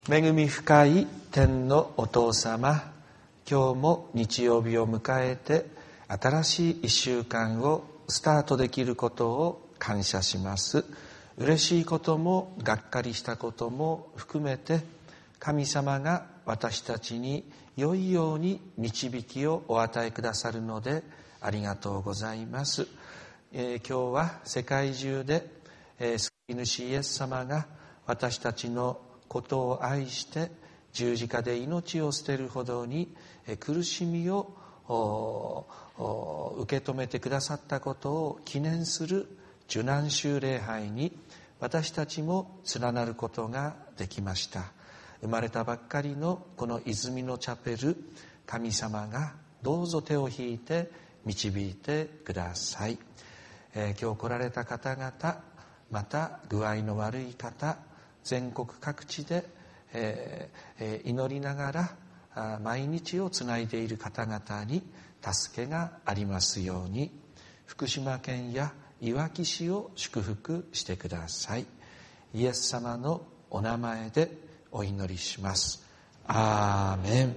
恵み深い天のお父様、今日も日曜日を迎えて新しい一週間をスタートできることを感謝します。嬉しいこともがっかりしたことも含めて、神様が私たちに良いように導きをお与えくださるのでありがとうございます。今日は世界中で救い主イエス様が私たちのことを愛して十字架で命を捨てるほどに苦しみを受け止めてくださったことを記念する受難週礼拝に私たちも連なることができました。生まれたばっかりのこの泉のチャペル、神様がどうぞ手を引いて導いてください。今日来られた方々、また具合の悪い方、全国各地で、祈りながら毎日をつないでいる方々に助けがありますように、福島県やいわき市を祝福してください。イエス様のお名前でお祈りします。アーメ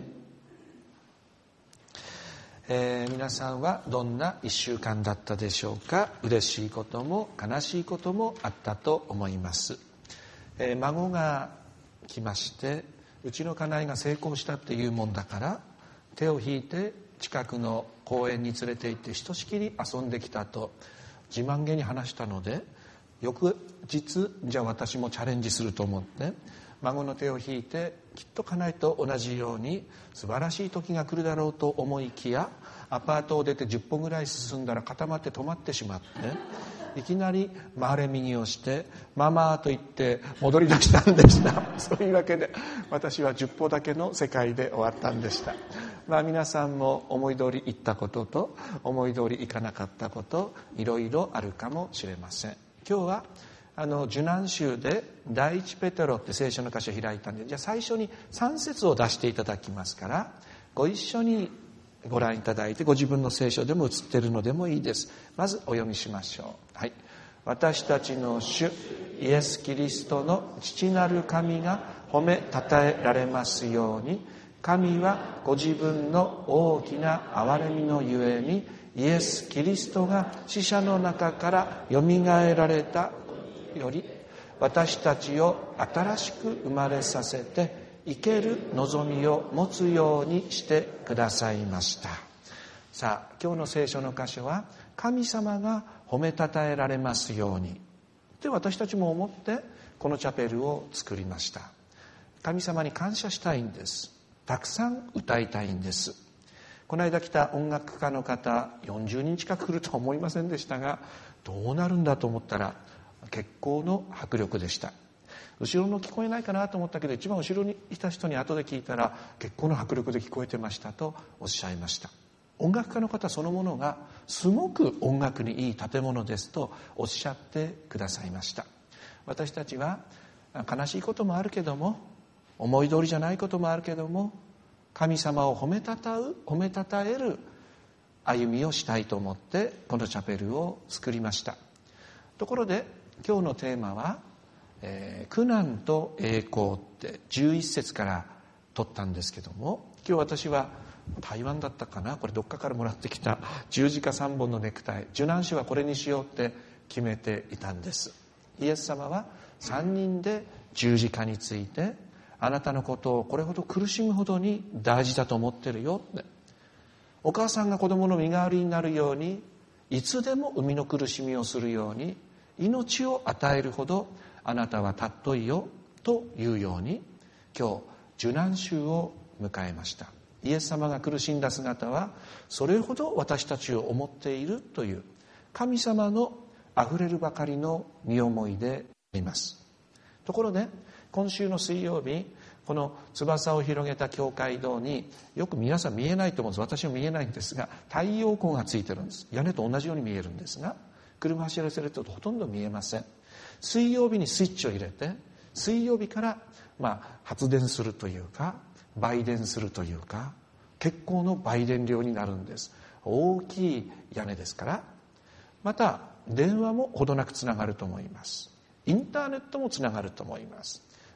ン。皆さんはどんな一週間だったでしょうか。嬉しいことも悲しいこともあったと思います。孫が来まして、うちの家内が成功したっていうもんだから手を引いて近くの公園に連れて行ってひとしきり遊んできたと自慢げに話したので、翌日じゃあ私もチャレンジすると思って孫の手を引いて、きっと家内と同じように素晴らしい時が来るだろうと思いきや、アパートを出て10歩ぐらい進んだら固まって止まってしまって、いきなり回れ右をしてママと言って戻り出したんでした。そういうわけで私は10歩だけの世界で終わったんでした。皆さんも思い通り行ったことと思い通り行かなかったこと、いろいろあるかもしれません。今日は受難週で第一ペテロって聖書の箇所を開いたんで、じゃあ最初に3節を出していただきますから、ご一緒にご覧いただいて、ご自分の聖書でも映っているのでもいいです。まずお読みしましょう。はい。私たちの主イエス・キリストの父なる神が褒めたたえられますように、神はご自分の大きな憐れみのゆえにイエス・キリストが死者の中からよみがえられたより、私たちを新しく生まれさせて生ける望みを持つようにしてくださいました。さあ、今日の聖書の箇所は、神様が褒めたたえられますようにって私たちも思ってこのチャペルを作りました。神様に感謝したいんです。たくさん歌いたいんです。この間来た音楽家の方、40人近く来るとは思いませんでしたが、どうなるんだと思ったら結構の迫力でした。後ろの聞こえないかなと思ったけど、一番後ろにいた人に後で聞いたら結構の迫力で聞こえてましたとおっしゃいました。音楽家の方そのものがすごく音楽にいい建物ですとおっしゃってくださいました。私たちは悲しいこともあるけども、思い通りじゃないこともあるけども、神様を褒めたたえる歩みをしたいと思ってこのチャペルを作りました。ところで今日のテーマは、苦難と栄光って11節から取ったんですけども、今日私は台湾だったかな、これどっかからもらってきた十字架3本のネクタイ、受難週はこれにしようって決めていたんです。イエス様は3人で十字架について、あなたのことをこれほど苦しむほどに大事だと思ってるよって、お母さんが子供の身代わりになるように、いつでも生みの苦しみをするように命を与えるほどあなたは尊いよというように、今日受難週を迎えました。イエス様が苦しんだ姿はそれほど私たちを思っているという神様のあふれるばかりの身思いであります。ところで今週の水曜日、この翼を広げた教会堂によく皆さん見えないと思うんです。私は見えないんですが、太陽光がついてるんです。屋根と同じように見えるんですが、車走らせるとほとんど見えません。水曜日にスイッチを入れて、水曜日から発電するというか売電するというか、結構の売電量になるんです。大きい屋根ですから。また電話もほどなくつながると思います。インターネットもつながると思います。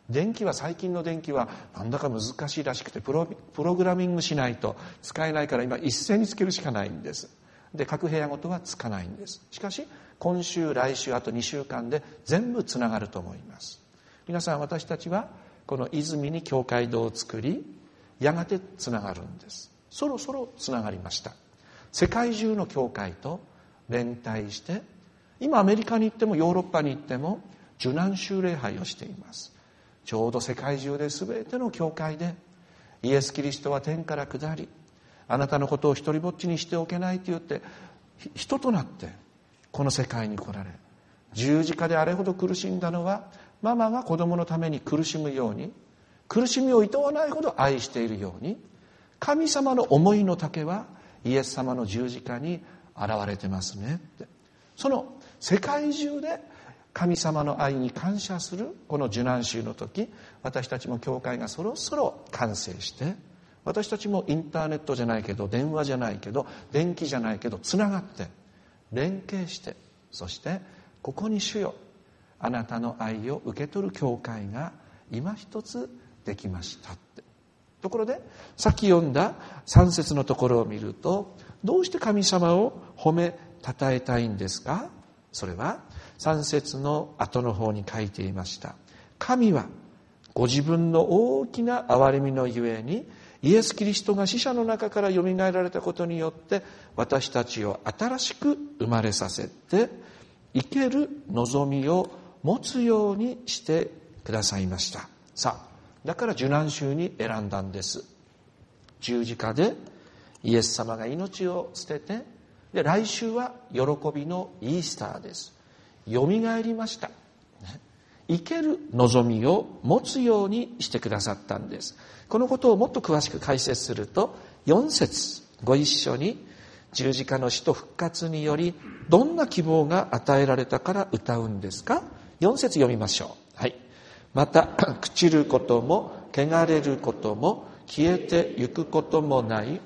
電気は、最近の電気はなんだか難しいらしくて、プログラミングしないと使えないから、今一斉につけるしかないんです。で、各部屋ごとはつかないんです。しかし今週、来週、あと2週間で全部つながると思います。皆さん、私たちはこの泉に教会堂を作り、やがてつながるんです。そろそろつながりました。世界中の教会と連帯して、今アメリカに行ってもヨーロッパに行っても受難週礼拝をしています。ちょうど世界中で全ての教会で、イエス・キリストは天から下り、あなたのことを一人ぼっちにしておけないと言って、人となってこの世界に来られ、十字架であれほど苦しんだのは、ママが子供のために苦しむように、苦しみを厭わないほど愛しているように、神様の思いの丈はイエス様の十字架に現れてますねって。その世界中で神様の愛に感謝するこの受難週の時、私たちも教会がそろそろ完成して、私たちもインターネットじゃないけど、電話じゃないけど、電気じゃないけど、つながって連携して、そしてここに主よ、あなたの愛を受け取る教会が今一つできましたって。ところで、さっき読んだ3節のところを見ると、どうして神様を褒めたたえたいんですか？それは3節の後の方に書いていました。神はご自分の大きな憐れみのゆえに、イエス・キリストが死者の中からよみがえられたことによって、私たちを新しく生まれさせて、生ける望みを持つようにしてくださいました。さあ、だから受難週に選んだんです。十字架でイエス様が命を捨てて、で、来週は喜びのイースターです。よみがえりました。生ける望みを持つようにしてくださったんです。このことをもっと詳しく解説すると、4節ご一緒に、十字架の死と復活によりどんな希望が与えられたから歌うんですか？ 4 節読みましょう。はい。また朽ちることも汚れることも消えてゆくこともない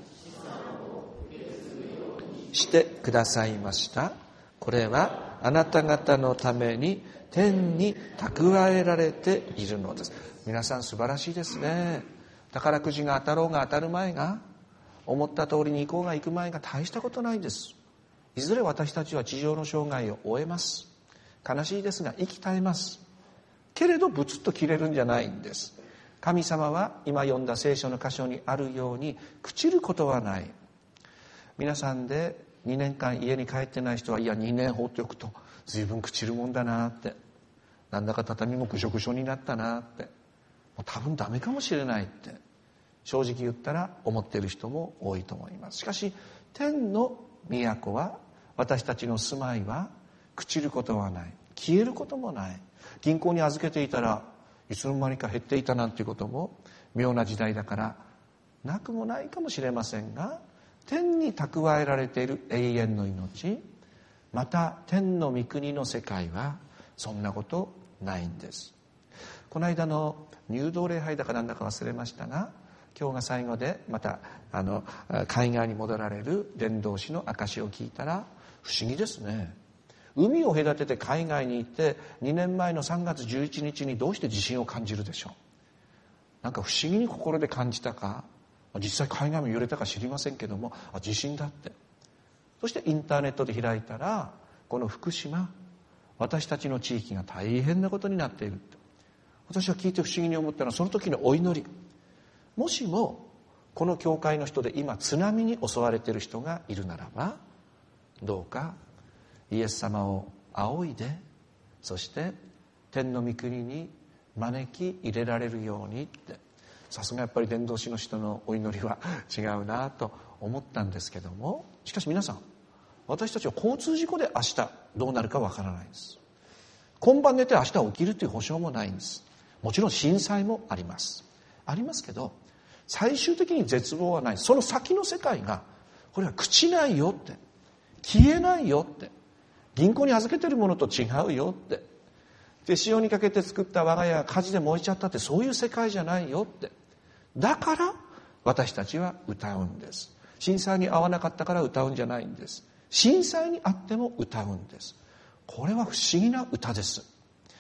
してくださいました。これはあなた方のために天に蓄えられているのです。皆さん、素晴らしいですね。宝くじが当たろうが当たる前が、思った通りに行こうが行く前が大したことないです。いずれ私たちは地上の生涯を終えます。悲しいですが生き絶えます。けれどブツッと切れるんじゃないんです。神様は今読んだ聖書の箇所にあるように朽ちることはない。皆さんで2年間家に帰ってない人は、いや2年放っておくと随分朽ちるもんだなって、なんだか畳もぐしょぐしょになったなって、もう多分ダメかもしれないって正直言ったら思っている人も多いと思います。しかし天の都は、私たちの住まいは朽ちることはない、消えることもない。銀行に預けていたらいつの間にか減っていたなんていうことも妙な時代だからなくもないかもしれませんが、天に蓄えられている永遠の命、また天の御国の世界はそんなことないんです。この間の入道礼拝だかなんだか忘れましたが、今日が最後でまた海外に戻られる伝道師の証を聞いたら不思議ですね。海を隔てて海外に行って2年前の3月11日にどうして地震を感じるでしょう。なんか不思議に心で感じたか、実際海外も揺れたか知りませんけども、地震だって。そしてインターネットで開いたら、この福島、私たちの地域が大変なことになっている。私は聞いて不思議に思ったのは、その時のお祈り。もしもこの教会の人で今津波に襲われている人がいるならば、どうかイエス様を仰いで、そして天の御国に招き入れられるようにって。さすがやっぱり伝道師の人のお祈りは違うなと思ったんですけども、しかし皆さん、私たちは交通事故で明日どうなるかわからないんです。今晩寝て明日起きるという保証もないんです。もちろん震災もありますけど、最終的に絶望はない。その先の世界が、これは朽ちないよって、消えないよって、銀行に預けてるものと違うよって、手塩にかけて作った我が家が火事で燃えちゃったって、そういう世界じゃないよって。だから私たちは歌うんです。震災に遭わなかったから歌うんじゃないんです。震災にあっても歌うんです。これは不思議な歌です。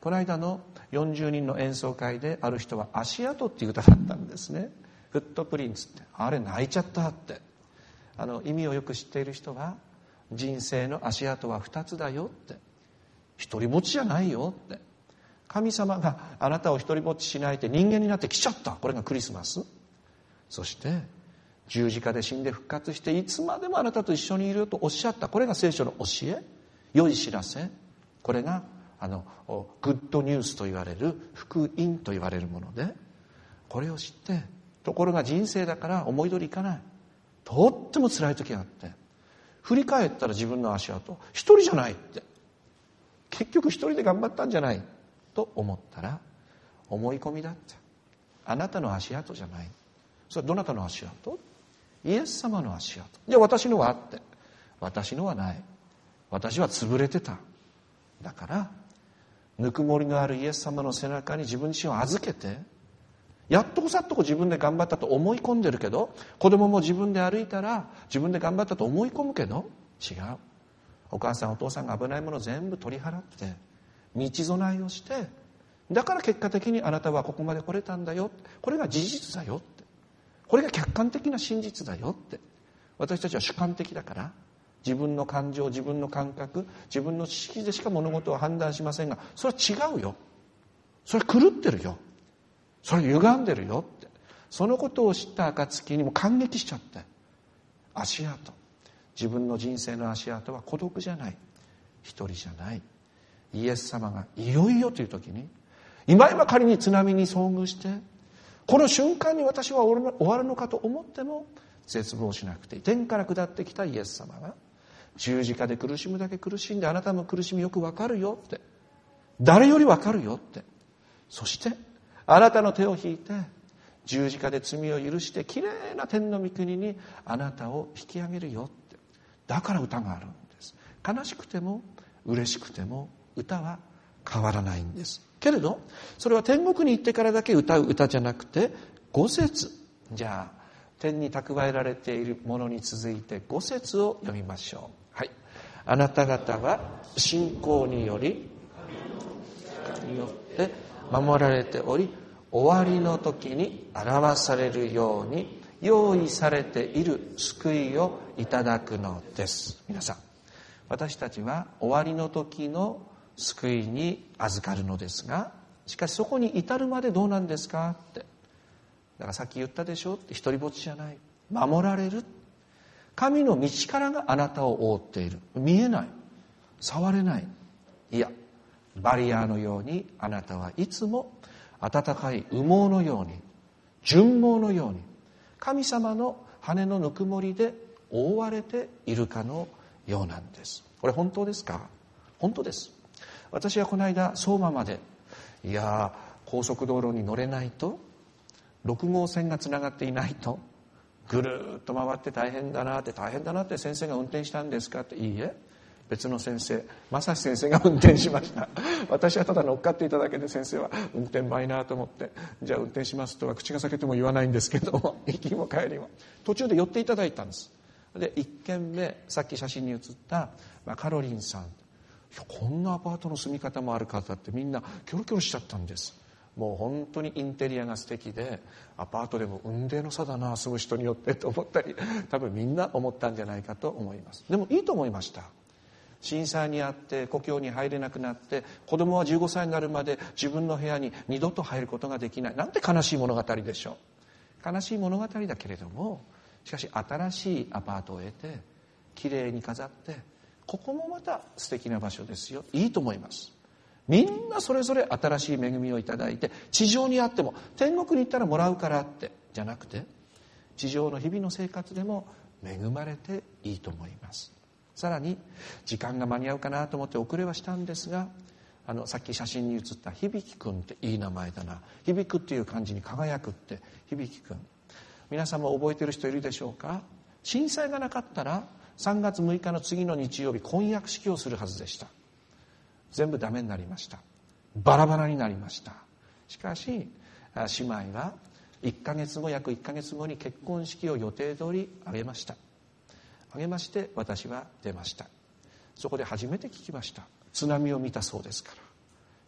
この間の40人の演奏会である人は足跡っていう歌だったんですね。フットプリンツって、あれ泣いちゃったって。意味をよく知っている人は、人生の足跡は2つだよって、一人ぼっちじゃないよって、神様があなたを一人ぼっちしないで人間になって来ちゃった、これがクリスマス。そして十字架で死んで復活していつまでもあなたと一緒にいるよとおっしゃった、これが聖書の教え、良い知らせ、これがグッドニュースと言われる、福音と言われるもので、これを知って、ところが人生だから思い通りいかない、とっても辛い時があって、振り返ったら自分の足跡一人じゃないって、結局一人で頑張ったんじゃないと思ったら、思い込みだって。あなたの足跡じゃない。それはどなたの足跡？イエス様の足跡。じゃあ私のはあって、私のはない。私は潰れてた。だからぬくもりのあるイエス様の背中に自分自身を預けて、やっとこさっとこ自分で頑張ったと思い込んでるけど、子供も自分で歩いたら自分で頑張ったと思い込むけど、違う。お母さんお父さんが危ないもの全部取り払って道備えをして、だから結果的にあなたはここまで来れたんだよ、これが事実だよって、これが客観的な真実だよって。私たちは主観的だから、自分の感情、自分の感覚、自分の知識でしか物事を判断しませんが、それは違うよ、それは狂ってるよ、それは歪んでるよって。そのことを知った暁にも感激しちゃって、足跡、自分の人生の足跡は孤独じゃない、一人じゃない。イエス様がいよいよという時に、今仮に津波に遭遇して、この瞬間に私は終わるのかと思っても絶望しなくていい。天から下ってきたイエス様が十字架で苦しむだけ苦しんで、あなたの苦しみよくわかるよって、誰よりわかるよって、そしてあなたの手を引いて十字架で罪を許してきれいな天の御国にあなたを引き上げるよって。だから歌があるんです。悲しくても嬉しくても歌は変わらないんですけれど、それは天国に行ってからだけ歌う歌じゃなくて、5節、じゃあ天に蓄えられているものに続いて5節を読みましょう。はい。あなた方は信仰によりによって守られており、終わりの時に表されるように用意されている救いをいただくのです。皆さん、私たちは終わりの時の救いに預かるのですが、しかしそこに至るまでどうなんですかって。だからさっき言ったでしょって、一人ぼっちじゃない、守られる。神の道からがあなたを覆っている。見えない、触れない、いやバリアーのようにあなたはいつも暖かい羽毛のように、純毛のように、神様の羽のぬくもりで覆われているかのようなんです。これ本当ですか？本当です。私はこの間相馬まで、高速道路に乗れないと、6号線がつながっていないと、ぐるっと回って大変だなって、大変だなって、先生が運転したんですかって、いいえ、別の先生、正志先生が運転しました。私はただ乗っかっていただけで、先生は運転うまいなと思って、じゃあ運転しますとは口が裂けても言わないんですけども、行きも帰りも途中で寄っていただいたんです。で1軒目、さっき写真に写った、カロリンさん、こんなアパートの住み方もある方って、みんなキョロキョロしちゃったんです。もう本当にインテリアが素敵で、アパートでも雲泥の差だな、住む人によってと思ったり、多分みんな思ったんじゃないかと思います。でもいいと思いました。震災にあって故郷に入れなくなって、子供は15歳になるまで自分の部屋に二度と入ることができない、なんて悲しい物語でしょう。悲しい物語だけれども、しかし新しいアパートを得てきれいに飾って、ここもまた素敵な場所ですよ。いいと思います。みんなそれぞれ新しい恵みをいただいて、地上にあっても天国に行ったらもらうからってじゃなくて、地上の日々の生活でも恵まれていいと思います。さらに時間が間に合うかなと思って遅れはしたんですが、さっき写真に写った響くんっていい名前だな。響くっていう漢字に輝くって響くん、皆さんも覚えてる人いるでしょうか？震災がなかったら3月6日の次の日曜日、婚約式をするはずでした。全部ダメになりました。バラバラになりました。しかし姉妹は約1ヶ月後に結婚式を予定通り挙げました。挙げまして私は出ました。そこで初めて聞きました。津波を見たそうですから。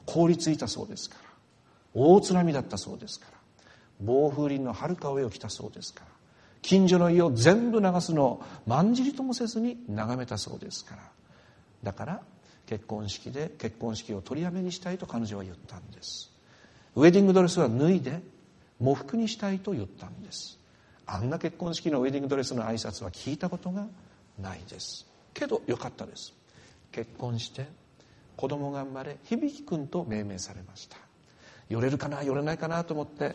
凍りついたそうですから、大津波だったそうですから、暴風林の遥か上を来たそうですから、近所の家を全部流すのをまんじりともせずに眺めたそうですから、だから結婚式で結婚式を取りやめにしたいと彼女は言ったんです。ウェディングドレスは脱いで喪服にしたいと言ったんです。あんな結婚式のウェディングドレスの挨拶は聞いたことがないです。けどよかったです。結婚して子供が生まれ、響くんと命名されました。寄れるかな寄れないかなと思って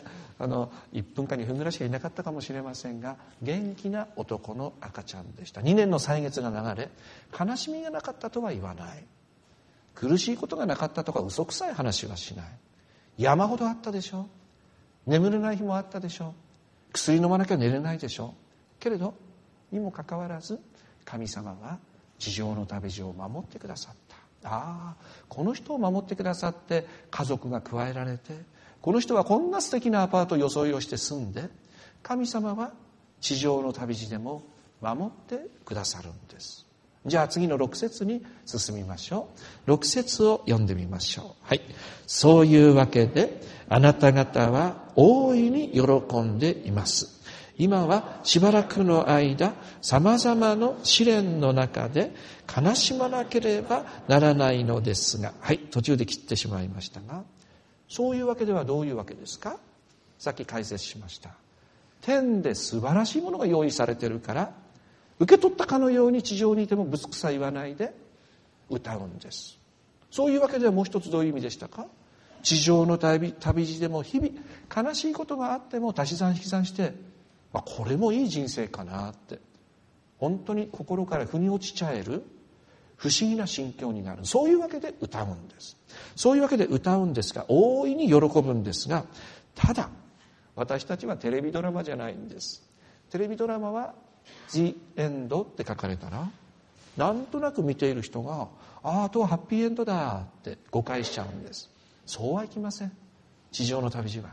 1分か2分ぐらいしかいなかったかもしれませんが、元気な男の赤ちゃんでした。2年の歳月が流れ、悲しみがなかったとは言わない、苦しいことがなかったとか嘘くさい話はしない。山ほどあったでしょう。眠れない日もあったでしょう。薬飲まなきゃ寝れないでしょう。けれどにもかかわらず、神様は地上の旅路を守ってくださった。この人を守ってくださって家族が加えられて、この人はこんな素敵なアパートを装いをして住んで、神様は地上の旅路でも守ってくださるんです。じゃあ次の6節に進みましょう。6節を読んでみましょう。はい。そういうわけであなた方は大いに喜んでいます。今はしばらくの間、様々な試練の中で悲しまなければならないのですが、はい、途中で切ってしまいましたが、そういうわけではどういうわけですか？さっき解説しました。天で素晴らしいものが用意されているから、受け取ったかのように地上にいてもぶつくさ言わないで歌うんです。そういうわけではもう一つどういう意味でしたか？地上の旅路でも日々悲しいことがあっても足し算引き算して、これもいい人生かなって、本当に心から腑に落ちちゃえる不思議な心境になる。そういうわけで歌うんです。そういうわけで歌うんですが、大いに喜ぶんですが、ただ私たちはテレビドラマじゃないんです。テレビドラマは The End って書かれたら、なんとなく見ている人があとはハッピーエンドだって誤解しちゃうんです。そうはいきません。地上の旅路は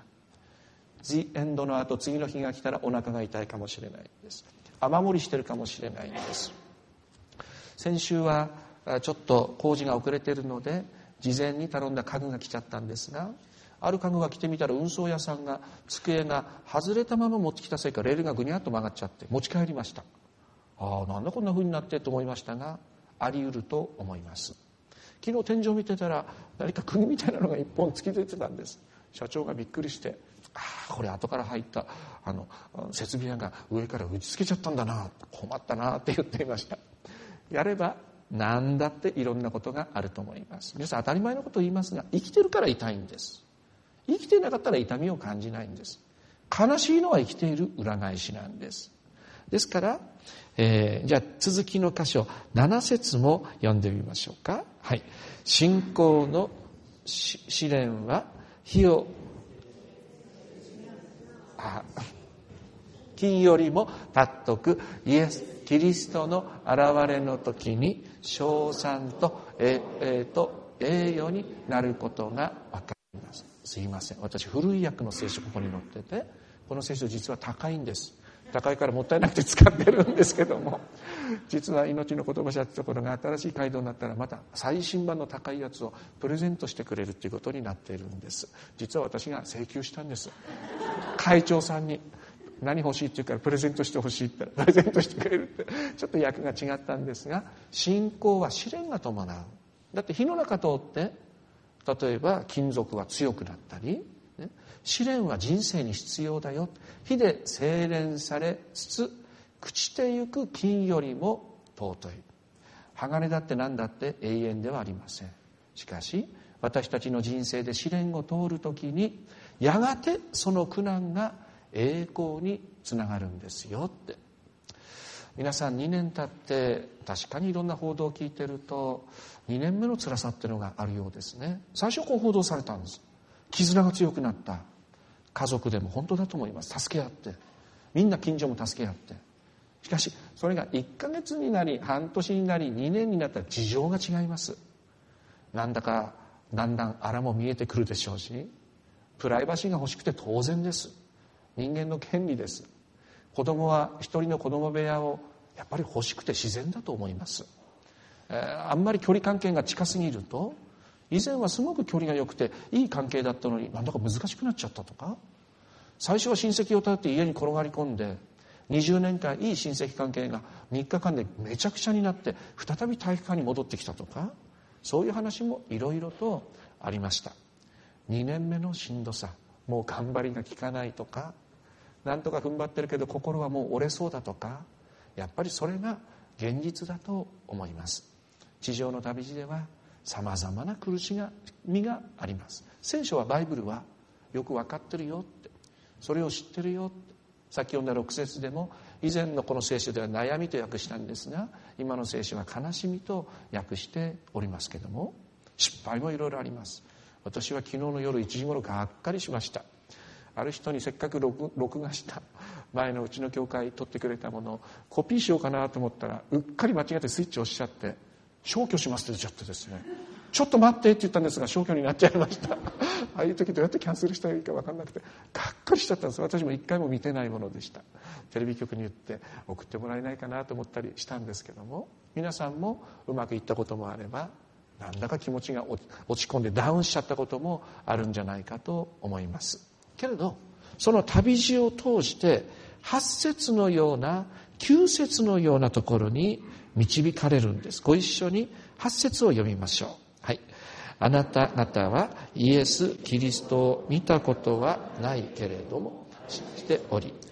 The Endの後、次の日が来たらお腹が痛いかもしれないんです。雨漏りしてるかもしれないんです。先週はちょっと工事が遅れているので事前に頼んだ家具が来ちゃったんですが、ある家具が来てみたら運送屋さんが机が外れたまま持ってきたせいかレールがぐにゃっと曲がっちゃって持ち帰りました。なんだこんな風になってと思いましたが、あり得ると思います。昨日天井見てたら何か釘みたいなのが一本突き出てたんです。社長がびっくりして、これ後から入った設備屋が上から打ち付けちゃったんだな、困ったなって言っていました。やれば何だっていろんなことがあると思います。皆さん当たり前のことを言いますが、生きてるから痛いんです。生きてなかったら痛みを感じないんです。悲しいのは生きている裏返しなんです。ですから、じゃあ続きの箇所7節も読んでみましょうか。はい。信仰の試練は火を金よりも尊くキリストの現れの時に称賛と栄誉になることが分かります。すいません、私古い訳の聖書ここに載ってて、この聖書実は高いんです。高いからもったいなくて使ってるんですけども、実は命の言葉社ってところが新しい街道になったらまた最新版の高いやつをプレゼントしてくれるっていうことになっているんです。実は私が請求したんです。会長さんに何欲しいって言うからプレゼントして欲しいって言ったらプレゼントしてくれるって、ちょっと訳が違ったんですが、信仰は試練が伴う。だって火の中通って例えば金属は強くなったり、試練は人生に必要だよ。火で精錬されつつ朽ちてゆく金よりも尊い。鋼だって何だって永遠ではありません。しかし私たちの人生で試練を通るときに、やがてその苦難が栄光につながるんですよって。皆さん2年経って確かにいろんな報道を聞いてると、2年目の辛さっていうのがあるようですね。最初こう報道されたんです。絆が強くなった。家族でも本当だと思います。助け合って、みんな近所も助け合って。しかしそれが1ヶ月になり半年になり2年になったら事情が違います。なんだかだんだんあらも見えてくるでしょうし、プライバシーが欲しくて当然です。人間の権利です。子供は一人の子供部屋をやっぱり欲しくて自然だと思います。あんまり距離関係が近すぎると以前はすごく距離が良くていい関係だったのになんだか難しくなっちゃったとか、最初は親戚を頼って家に転がり込んで20年間いい親戚関係が3日間でめちゃくちゃになって再び体育館に戻ってきたとか、そういう話もいろいろとありました。2年目のしんどさ、もう頑張りが効かないとか、なんとか踏ん張ってるけど心はもう折れそうだとか、やっぱりそれが現実だと思います。地上の旅路ではさまざまな苦しみがあります。聖書は、バイブルはよく分かってるよって、それを知ってるよって。さっき読んだ6節でも、以前のこの聖書では悩みと訳したんですが、今の聖書は悲しみと訳しておりますけども、失敗もいろいろあります。私は昨日の夜1時頃がっかりしました。ある人にせっかく録画した前のうちの教会撮ってくれたものをコピーしようかなと思ったら、うっかり間違ってスイッチを押しちゃって消去しますって出ちゃってですね、ちょっと待ってって言ったんですが消去になっちゃいましたああいう時どうやってキャンセルしたらいいか分かんなくてがっかりしちゃったんです。私も一回も見てないものでした。テレビ局に言って送ってもらえないかなと思ったりしたんですけども、皆さんもうまくいったこともあれば、なんだか気持ちが落ち込んでダウンしちゃったこともあるんじゃないかと思います。けれどその旅路を通して8節のような9節のようなところに導かれるんです。ご一緒に8節を読みましょう。はい。あなた方はイエス・キリストを見たことはないけれども知っており、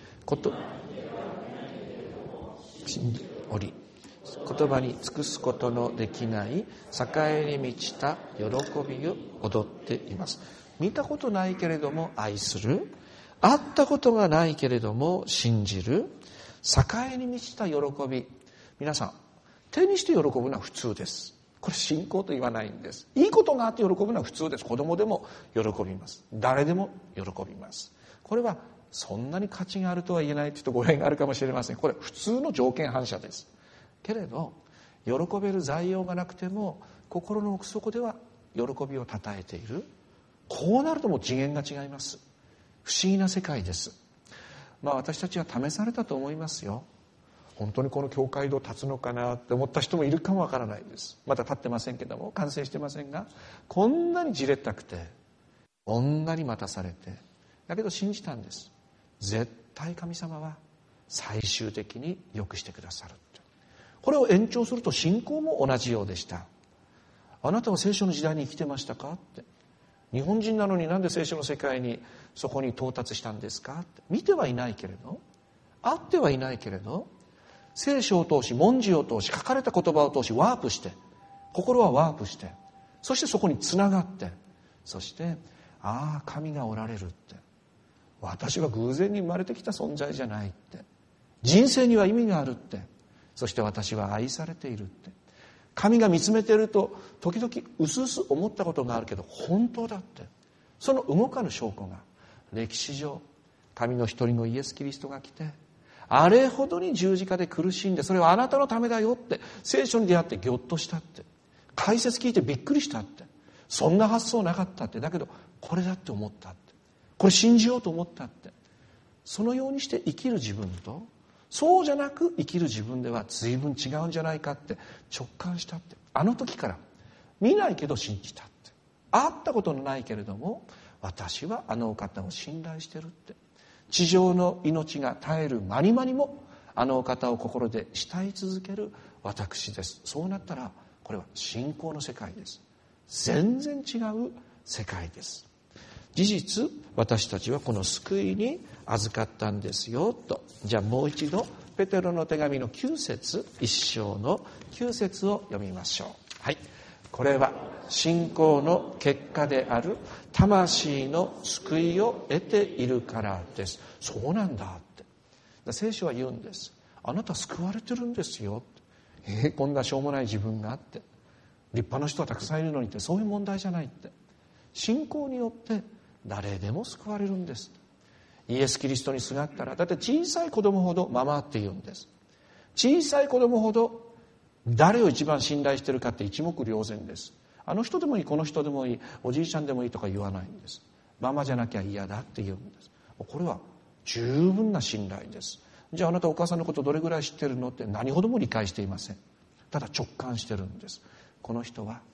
言葉に尽くすことのできない栄に満ちた喜びを踊っています。見たことないけれども愛する、会ったことがないけれども信じる、栄に満ちた喜び。皆さん、手にして喜ぶのは普通です。これ信仰と言わないんです。いいことがあって喜ぶのは普通です。子供でも喜びます。誰でも喜びます。これはそんなに価値があるとは言えないというと語弊があるかもしれません。これ普通の条件反射です。けれど喜べる材料がなくても心の奥底では喜びをたたえている。こうなるともう次元が違います。不思議な世界です。私たちは試されたと思いますよ。本当にこの教会堂立つのかなって思った人もいるかもわからないです。まだ立ってませんけども、完成してませんが、こんなにじれったくてこんなに待たされて、だけど信じたんです。絶対神様は最終的に良くしてくださるって。これを延長すると信仰も同じようでした。あなたは聖書の時代に生きてましたかって。日本人なのになんで聖書の世界にそこに到達したんですかって。見てはいないけれど、会ってはいないけれど、聖書を通し、文字を通し、書かれた言葉を通しワープして、心はワープして、そしてそこにつながって、そして神がおられるって、私は偶然に生まれてきた存在じゃないって、人生には意味があるって、そして私は愛されているって、神が見つめていると時々うすうす思ったことがあるけど本当だって、その動かぬ証拠が歴史上、神の一人のイエス・キリストが来て、あれほどに十字架で苦しんで、それはあなたのためだよって、聖書に出会ってギョッとしたって、解説聞いてびっくりしたって、そんな発想なかったって、だけどこれだって思ったって、これ信じようと思ったって、そのようにして生きる自分と、そうじゃなく生きる自分では随分違うんじゃないかって直感したって。あの時から見ないけど信じたって、会ったことのないけれども私はあのお方を信頼してるって、地上の命が絶える間に間にもあのお方を心で慕い続ける私です。そうなったらこれは信仰の世界です。全然違う世界です。事実私たちはこの救いに預かったんですよと。じゃあもう一度ペテロの手紙の9節、1章の9節を読みましょう。はい。これは信仰の結果である魂の救いを得ているからです。そうなんだって聖書は言うんです。あなた救われてるんですよ。こんなしょうもない自分があって、立派な人はたくさんいるのにって、そういう問題じゃないって、信仰によって誰でも救われるんです。イエス・キリストにすがったら、だって小さい子供ほどママって言うんです。小さい子供ほど誰を一番信頼してるかって一目瞭然です。あの人でもいい、この人でもいい、おじいちゃんでもいいとか言わないんです。ママじゃなきゃ嫌だって言うんです。これは十分な信頼です。じゃああなたお母さんのことどれぐらい知ってるのって、何ほども理解していません。ただ直感してるんです。この人は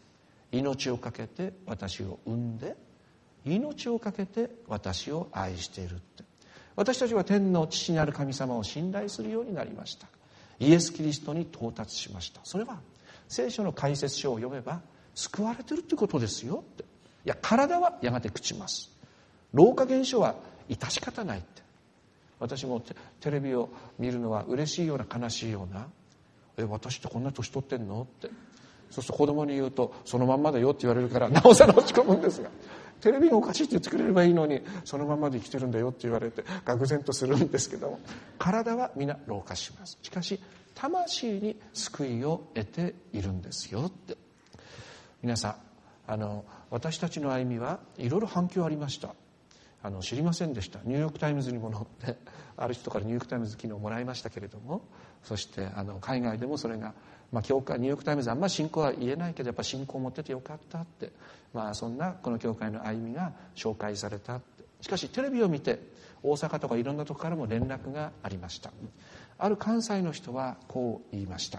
命をかけて私を産んで、命をかけて私を愛しているって。私たちは天の父なる神様を信頼するようになりました。イエス・キリストに到達しました。それは聖書の解説書を読めば救われてるってことですよって。いや、体はやがて朽ちます。老化現象は致し方ないって。私もテレビを見るのは嬉しいような悲しいような、私ってこんな年取ってんのって。そうすると子供に言うとそのまんまだよって言われるからなおさら落ち込むんですが、テレビがおかしいって言ってくれればいいのにそのままで生きてるんだよって言われて愕然とするんですけども、体は皆老化します。しかし魂に救いを得ているんですよって。皆さん、私たちの歩みはいろいろ反響ありました。知りませんでした。ニューヨークタイムズにも載って、ある人からニューヨークタイムズ昨日もらいましたけれども、そして海外でもそれが、教会ニューヨークタイムズあんまり信仰は言えないけどやっぱり信仰を持っててよかったって、そんなこの教会の歩みが紹介されたって。しかしテレビを見て大阪とかいろんなとこからも連絡がありました。ある関西の人はこう言いました。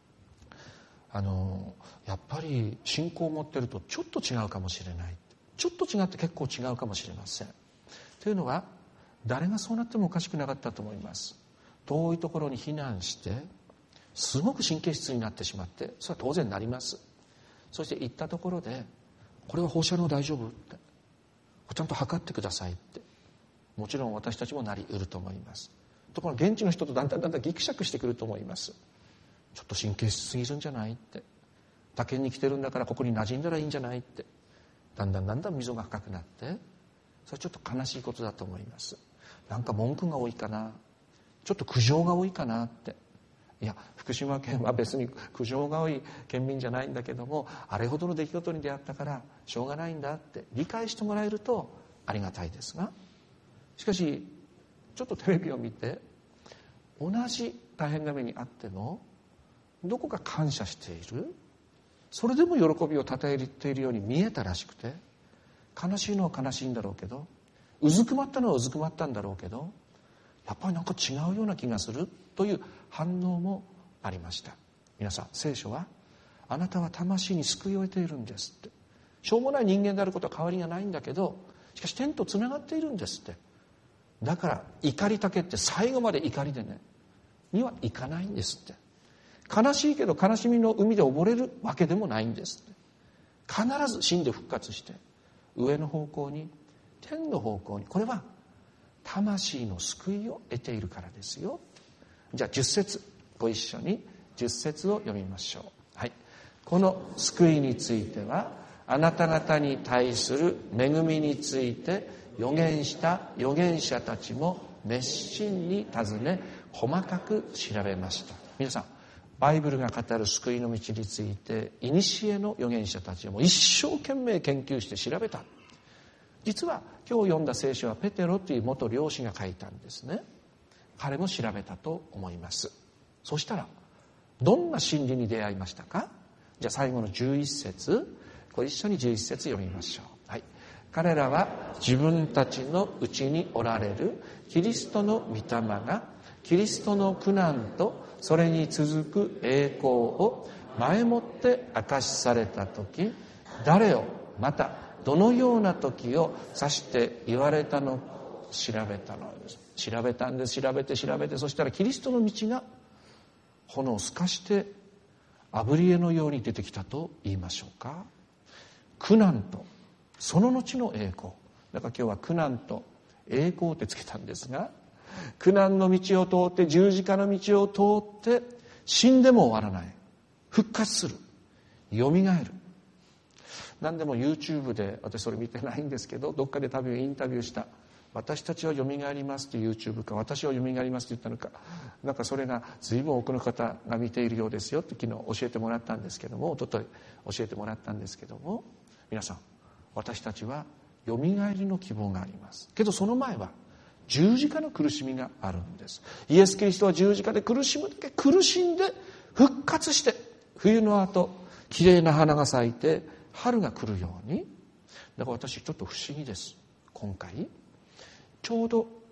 やっぱり信仰を持ってるとちょっと違うかもしれない。ちょっと違って結構違うかもしれません。というのは誰がそうなってもおかしくなかったと思います。遠いところに避難してすごく神経質になってしまって、それは当然なります。そして行ったところでこれは放射能大丈夫ってちゃんと測ってくださいって、もちろん私たちもなり得ると思います。ところが現地の人とだんだんギクシャクしてくると思います。ちょっと神経質すぎるんじゃないって、他県に来てるんだからここに馴染んだらいいんじゃないって、だんだん溝が深くなって、それはちょっと悲しいことだと思います。なんか文句が多いかな、ちょっと苦情が多いかなって。いや、福島県は別に苦情が多い県民じゃないんだけども、あれほどの出来事に出会ったからしょうがないんだって理解してもらえるとありがたいですが、しかしちょっとテレビを見て同じ大変な目にあってもどこか感謝している、それでも喜びをたたえているように見えたらしくて、悲しいのは悲しいんだろうけど、うずくまったのはうずくまったんだろうけど、やっぱりなんか違うような気がするという反応もありました。皆さん、聖書はあなたは魂に救いを得ているんですって。しょうもない人間であることは変わりがないんだけど、しかし天とつながっているんですって。だから怒りたけって最後まで怒りでねにはいかないんですって。悲しいけど悲しみの海で溺れるわけでもないんですって。必ず死んで復活して上の方向に、天の方向に、これは魂の救いを得ているからですよ。じゃあ10節ご一緒に10節を読みましょう。はい。この救いについてはあなた方に対する恵みについて預言した預言者たちも熱心に尋ね細かく調べました。皆さん、バイブルが語る救いの道について古の預言者たちはもう一生懸命研究して調べた。実は今日読んだ聖書はペテロという元漁師が書いたんですね。彼も調べたと思います。そしたらどんな真理に出会いましたか。じゃあ最後の11節ご一緒に11節読みましょう。はい。彼らは自分たちのうちにおられるキリストの御霊がキリストの苦難とそれに続く栄光を前もって明かしされたとき、誰をまたどのような時を指して言われたの調べたのです。調べたんです。調べてそしたらキリストの道が炎を透かして炙り絵のように出てきたと言いましょうか。苦難とその後の栄光。だから今日は苦難と栄光ってつけたんですが、苦難の道を通って十字架の道を通って死んでも終わらない、復活する、よみがえる。何でも YouTube で、私それ見てないんですけど、どっかで多分インタビューした私たちはよみがえりますという YouTube か、私はよみがえりますと言ったのか、なんかそれが随分多くの方が見ているようですよって昨日教えてもらったんですけども、一昨日教えてもらったんですけども、皆さん、私たちはよみがえりの希望がありますけど、その前は十字架の苦しみがあるんです。イエス・キリストは十字架で苦しむだけ苦しんで復活して、冬の後きれいな花が咲いて春が来るように。だから私ちょっと不思議です。今回ちょうど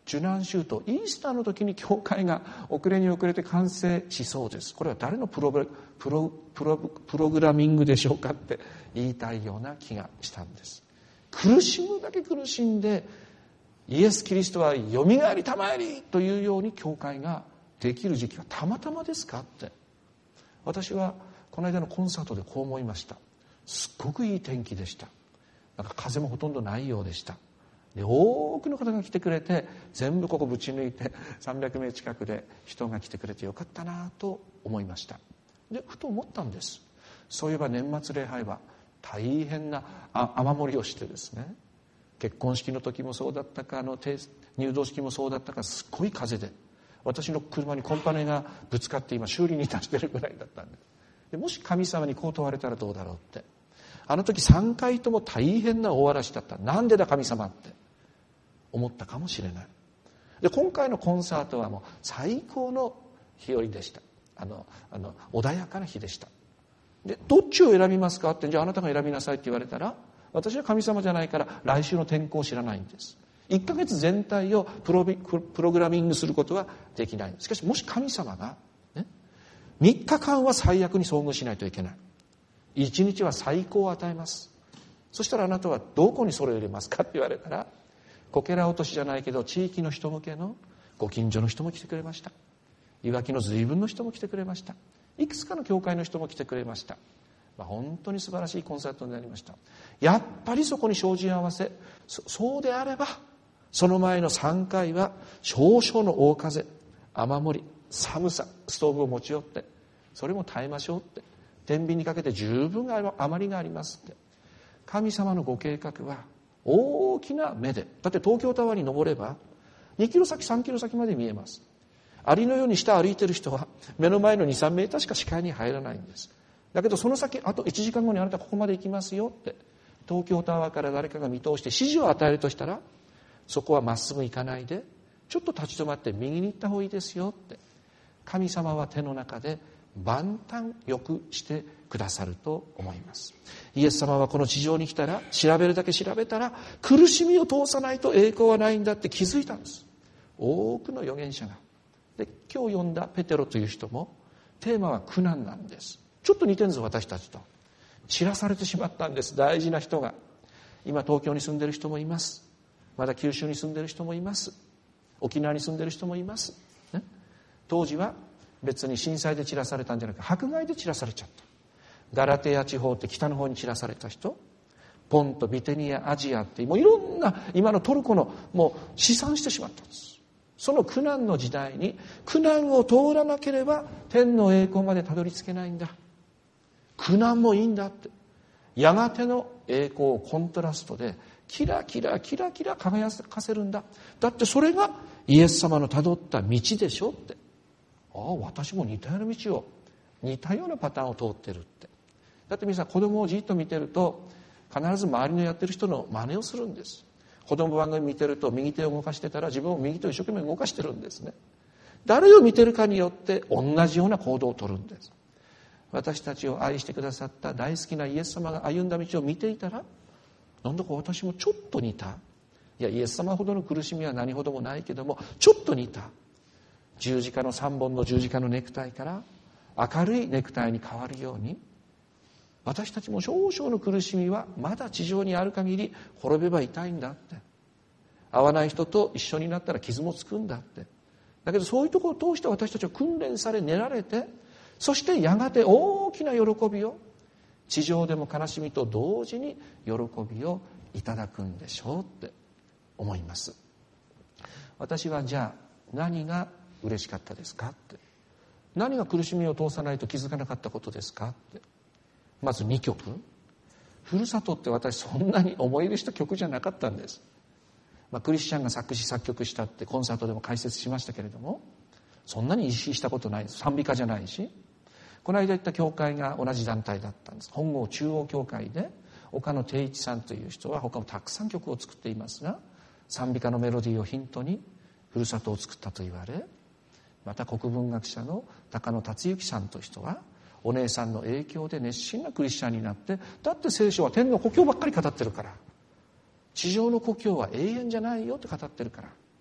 受難週とイースターの時に教会が遅れに遅れて完成しそうです。これは誰のプログラミングでしょうかって言いたいような気がしたんです。苦しむだけ苦しんで、イエス・キリストはよみがえりたまえりというように教会ができる時期がたまたまですかって。私はこの間のコンサートでこう思いました。すっごくいい天気でした。なんか風もほとんどないようでした。で、多くの方が来てくれて、全部ここぶち抜いて300名近くで人が来てくれてよかったなと思いました。で、ふと思ったんです。そういえば年末礼拝は大変な雨漏りをしてですね、結婚式の時もそうだったか、入道式もそうだったか、すっごい風で私の車にコンパネがぶつかって今修理に出してるぐらいだったんです。で、もし神様にこう問われたらどうだろうって、あの時3回とも大変な大嵐だった。なんでだ神様って思ったかもしれない。で、今回のコンサートはもう最高の日和でした。穏やかな日でした。で、どっちを選びますかって、じゃああなたが選びなさいって言われたら、私は神様じゃないから来週の天候を知らないんです。1ヶ月全体をプログラミングすることはできない。しかしもし神様が、ね、3日間は最悪に遭遇しないといけない。1日は最高を与えます。そしたらあなたはどこにそれを入れますかって言われたら、こけら落としじゃないけど地域の人向けのご近所の人も来てくれました。いわきの随分の人も来てくれました。いくつかの教会の人も来てくれました。本当に素晴らしいコンサートになりました。やっぱりそこに照準合わせ、そうであればその前の3回は少々の大風、雨漏り、寒さ、ストーブを持ち寄ってそれも耐えましょうって、天秤にかけて十分余りがありますって。神様のご計画は大きな目で、だって東京タワーに登れば2キロ先3キロ先まで見えます。アリのように下歩いてる人は目の前の 2,3 メーターしか視界に入らないんです。だけどその先、あと1時間後にあなたここまで行きますよって東京タワーから誰かが見通して指示を与えるとしたら、そこはまっすぐ行かないでちょっと立ち止まって右に行った方がいいですよって、神様は手の中で万端よくしてくださると思います。イエス様はこの地上に来たら、調べるだけ調べたら苦しみを通さないと栄光はないんだって気づいたんです。多くの預言者が。で、今日読んだペテロという人もテーマは苦難なんです。ちょっと似てるんです、私たちと。散らされてしまったんです、大事な人が。今東京に住んでる人もいます。まだ九州に住んでる人もいます。沖縄に住んでる人もいます、ね、当時は別に震災で散らされたんじゃなくて迫害で散らされちゃった。ガラテヤ地方って北の方に散らされた人、ポント、ビテニア、アジアってもういろんな今のトルコのもう試算してしまったんです。その苦難の時代に苦難を通らなければ天の栄光までたどり着けないんだ。苦難もいいんだって。やがての栄光をコントラストでキラキラキラキラ輝かせるんだ。だってそれがイエス様のたどった道でしょって。ああ、私も似たような道を、似たようなパターンを通ってるって。だって皆さん子供をじっと見てると必ず周りのやってる人の真似をするんです。子供番組見てると右手を動かしてたら自分も右手を一生懸命動かしてるんですね。誰を見てるかによって同じような行動をとるんです。私たちを愛してくださった大好きなイエス様が歩んだ道を見ていたら、なんだか私もちょっと似た。いや、イエス様ほどの苦しみは何ほどもないけども、ちょっと似た。十字架の3本の十字架のネクタイから明るいネクタイに変わるように、私たちも少々の苦しみはまだ地上にある限り滅べば痛いんだって。会わない人と一緒になったら傷もつくんだって。だけどそういうところを通して私たちは訓練され練られて、そしてやがて大きな喜びを、地上でも悲しみと同時に喜びをいただくんでしょうって思います。私はじゃあ何が嬉しかったですかって、何が苦しみを通さないと気づかなかったことですかって。まず2曲。ふるさとって私そんなに思い入れした曲じゃなかったんです。クリスチャンが作詞作曲したってコンサートでも解説しましたけれども、そんなに意識したことないです。賛美歌じゃないし。この間行った教会が同じ団体だったんです。本郷中央教会で岡野定一さんという人は他もたくさん曲を作っていますが、賛美歌のメロディーをヒントにふるさとを作ったと言われ、また国文学者の高野達之さんという人はお姉さんの影響で熱心なクリスチャンになって、だって聖書は天の故郷ばっかり語ってるから、地上の故郷は永遠じゃないよって語ってるから、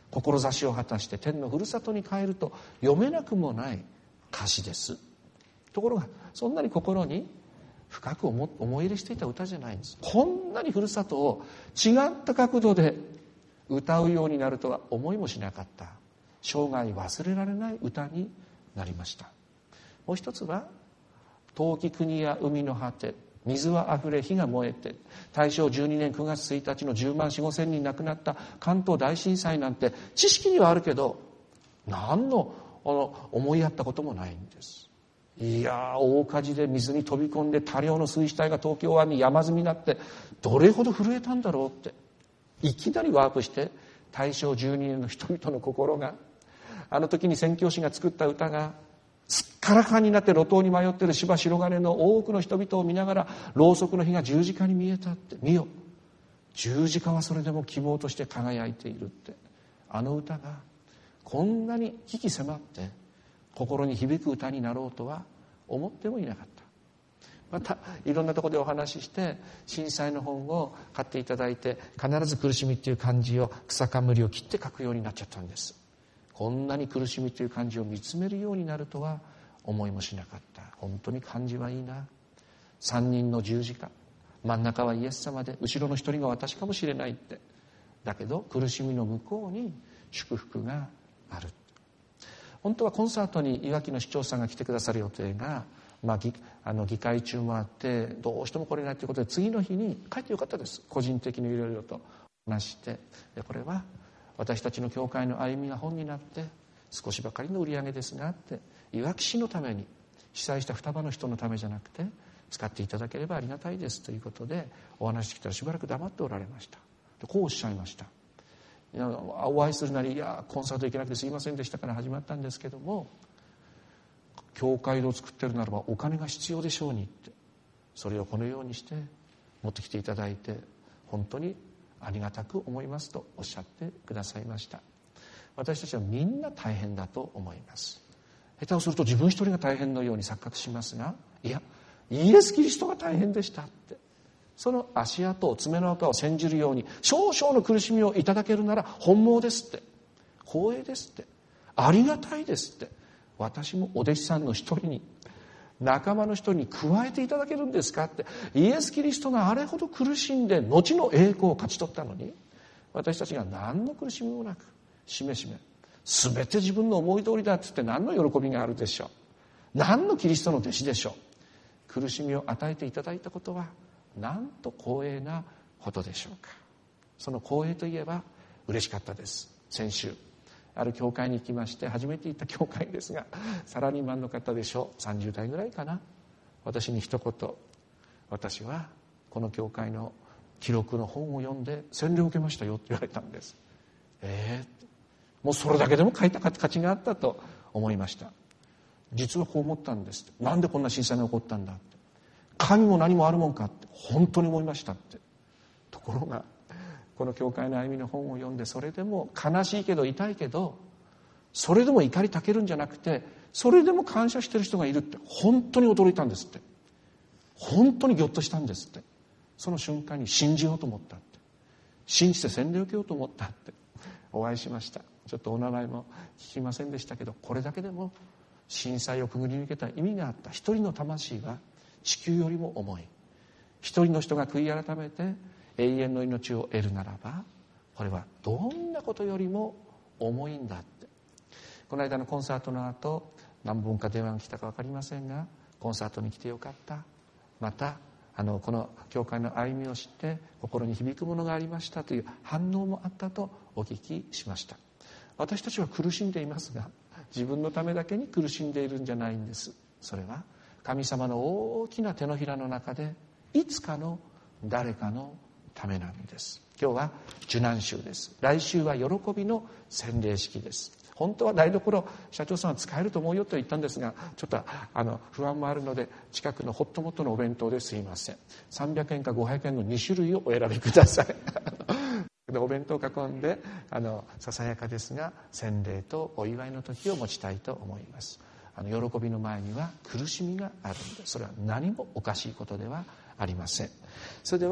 志を果たして天のふるさとに帰ると読めなくもない歌詞です。ところがそんなに心に深く思い入れしていた歌じゃないんです。こんなにふるさとを違った角度で歌うようになるとは思いもしなかった、生涯忘れられない歌になりました。もう一つは、遠き国や海の果て、水はあふれ火が燃えて、大正12年9月1日の10万4、5千人亡くなった関東大震災なんて知識にはあるけど、何の思いやったこともないんです。いや大火事で水に飛び込んで多量の水死体が東京湾に山積みになってどれほど震えたんだろうって、いきなりワープして大正12年の人々の心が、あの時に宣教師が作った歌がすっからかんになって路頭に迷っている芝白金の多くの人々を見ながら、ろうそくの火が十字架に見えたって、見よ十字架はそれでも希望として輝いているって、あの歌がこんなに鬼気迫って心に響く歌になろうとは思ってもいなかった。またいろんなところでお話しして震災の本を買っていただいて、必ず苦しみっていう漢字を草冠を切って書くようになっちゃったんです。こんなに苦しみという漢字を見つめるようになるとは思いもしなかった。本当に漢字はいいな。3人の十字架、真ん中はイエス様で後ろの一人が私かもしれないって、だけど苦しみの向こうに祝福がある。本当はコンサートにいわきの市長さんが来てくださる予定が、議会中もあってどうしても来れないということで、次の日に帰ってよかったです。個人的にいろいろと話して、これは私たちの教会の歩みが本になって少しばかりの売り上げですがって、いわき市のために、被災した双葉の人のためじゃなくて使っていただければありがたいですということでお話してきたら、しばらく黙っておられました。こうおっしゃいました。お会いするなり、コンサート行けなくてすいませんでしたから始まったんですけども、教会を作ってるならばお金が必要でしょうにって、それをこのようにして持ってきていただいて本当にありがたく思いますとおっしゃってくださいました。私たちはみんな大変だと思います。下手をすると自分一人が大変のように錯覚しますが、いやイエス・キリストが大変でしたって、その足跡を爪の跡を煎じるように少々の苦しみをいただけるなら本望ですって、光栄ですって、ありがたいですって、私もお弟子さんの一人に、仲間の一人に加えていただけるんですかって。イエス・キリストがあれほど苦しんで後の栄光を勝ち取ったのに、私たちが何の苦しみもなくしめしめ全て自分の思い通りだって言って何の喜びがあるでしょう。何のキリストの弟子でしょう。苦しみを与えていただいたことはなんと光栄なことでしょうか。その光栄といえば嬉しかったです。先週ある教会に行きまして、初めて行った教会ですが、サラリーマンの方でしょう、30代ぐらいかな。私に一言、私はこの教会の記録の本を読んで洗礼を受けましたよって言われたんです。もうそれだけでも書いた価値があったと思いました。実はこう思ったんです。なんでこんな震災が起こったんだって、神も何もあるもんかって本当に思いましたって。ところがこの教会の歩みの本を読んで、それでも悲しいけど痛いけど、それでも怒りたけるんじゃなくて、それでも感謝してる人がいるって本当に驚いたんですって。本当にギョッとしたんですって。その瞬間に信じようと思ったって、信じて洗礼を受けようと思ったってお会いしました。ちょっとお名前も聞きませんでしたけど、これだけでも震災をくぐり抜けた意味があった。一人の魂が地球よりも重い。一人の人が悔い改めて永遠の命を得るならば、これはどんなことよりも重いんだって。この間のコンサートの後、何本か電話が来たか分かりませんが、コンサートに来てよかった、またこの教会の歩みを知って心に響くものがありましたという反応もあったとお聞きしました。私たちは苦しんでいますが、自分のためだけに苦しんでいるんじゃないんです。それは神様の大きな手のひらの中でいつかの誰かのためなんです。今日は受難週です。来週は喜びの洗礼式です。本当は台所社長さんは使えると思うよと言ったんですが、ちょっと不安もあるので近くのホットモットのお弁当ですいません。300円か500円の2種類をお選びくださいお弁当を囲んでささやかですが洗礼とお祝いの時を持ちたいと思います。喜びの前には苦しみがあるので、それは何もおかしいことではありません。それでは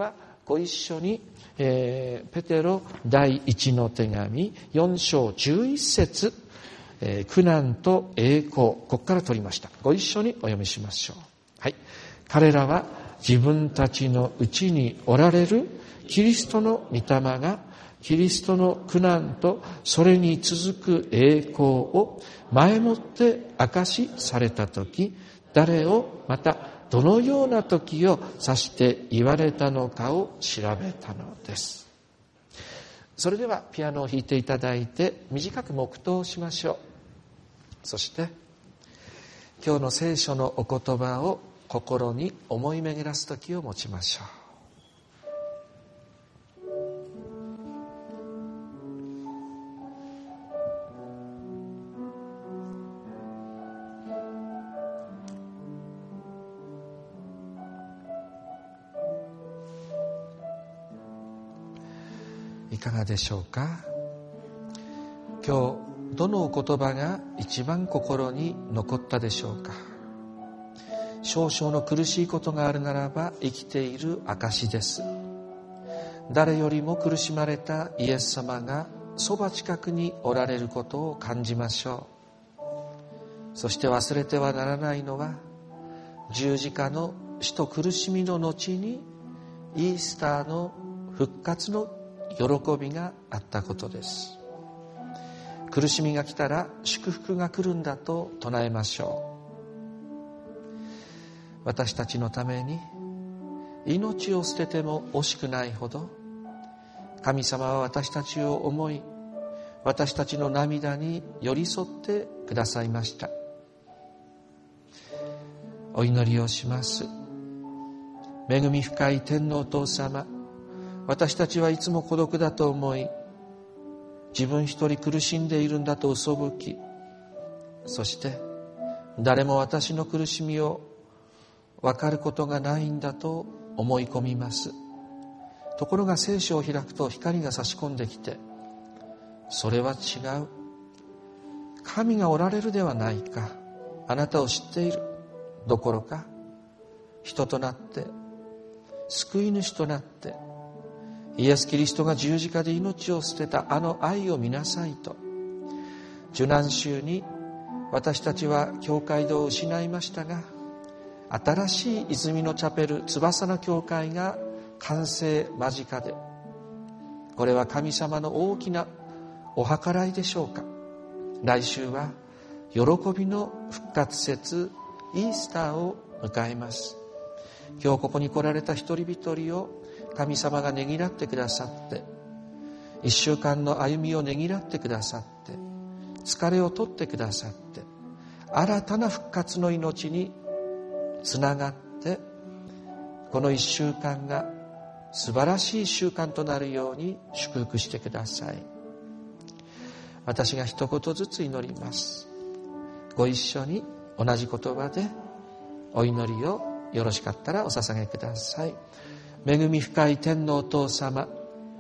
ご一緒に、ペテロ第一の手紙4章11節、苦難と栄光、ここから取りました。ご一緒にお読みしましょう。はい。彼らは自分たちのうちにおられるキリストの御霊がキリストの苦難とそれに続く栄光を前もって証しされたとき、誰をまたどのような時を指して言われたのかを調べたのです。それではピアノを弾いていただいて短く黙祷しましょう。そして今日の聖書のお言葉を心に思い巡らす時を持ちましょう。いかがでしょうか。今日どのお言葉が一番心に残ったでしょうか。少々の苦しいことがあるならば生きている証です。誰よりも苦しまれたイエス様がそば近くにおられることを感じましょう。そして忘れてはならないのは、十字架の死と苦しみの後にイースターの復活の喜びがあったことです。苦しみが来たら祝福が来るんだと唱えましょう。私たちのために命を捨てても惜しくないほど神様は私たちを思い、私たちの涙に寄り添ってくださいました。お祈りをします。恵み深い天のお父様、私たちはいつも孤独だと思い、自分一人苦しんでいるんだと嘘吹き、そして誰も私の苦しみを分かることがないんだと思い込みます。ところが聖書を開くと光が差し込んできて、それは違う。神がおられるではないか。あなたを知っているどころか、人となって救い主となってイエス・キリストが十字架で命を捨てたあの愛を見なさいと。受難週に私たちは教会堂を失いましたが、新しい泉のチャペル翼の教会が完成間近で、これは神様の大きなお計らいでしょうか。来週は喜びの復活節イースターを迎えます。今日ここに来られた一人一人を神様がねぎらってくださって、一週間の歩みをねぎらってくださって、疲れを取ってくださって、新たな復活の命につながって、この一週間が素晴らしい週間となるように祝福してください。私が一言ずつ祈ります。ご一緒に同じ言葉でお祈りをよろしかったらお捧げください。恵み深い天のお父様、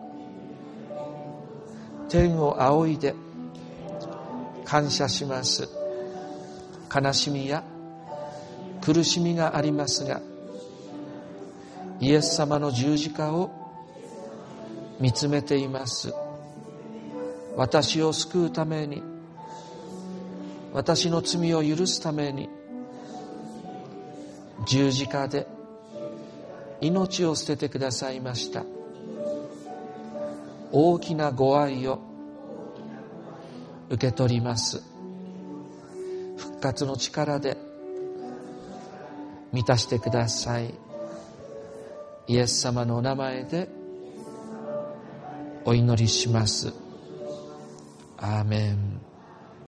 天を仰いで感謝します。悲しみや苦しみがありますが、イエス様の十字架を見つめています。私を救うために、私の罪を許すために、十字架で命を捨ててくださいました。大きなご愛を受け取ります。復活の力で満たしてください。イエス様のお名前でお祈りします。アーメン。